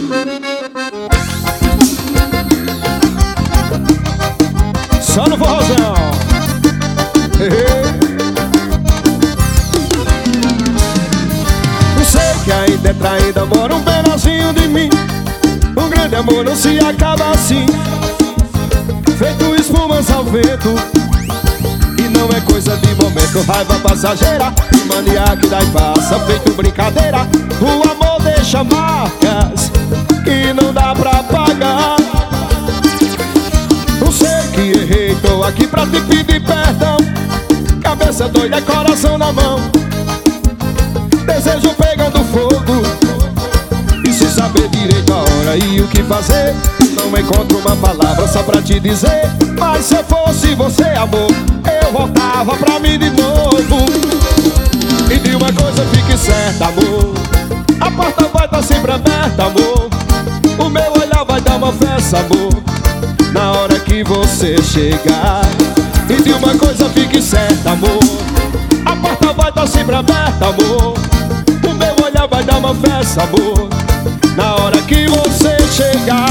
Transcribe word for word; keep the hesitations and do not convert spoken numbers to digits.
Só no forrozão. Eu sei que ainda é traída, mora um pedacinho de mim. Um grande amor não se acaba assim, feito espumas ao vento. E não é coisa de momento, raiva passageira e mania que dá e passa, feito brincadeira. O amor deixa marcas que não dá pra apagar. Eu sei que errei, tô aqui pra te pedir perdão. Cabeça doida, coração na mão, desejo pegando fogo. E sem saber direito a hora e o que fazer, não encontro uma palavra só pra te dizer. Mas se eu fosse você, amor, eu voltava pra mim de novo. E de uma coisa fique certa, amor, a porta vai estar sempre aberta, amor. O meu olhar vai dar uma festa, amor, na hora que você chegar. E de uma coisa fique certa, amor, a porta vai estar sempre aberta, amor. O meu olhar vai dar uma festa, amor, na hora que você chegar.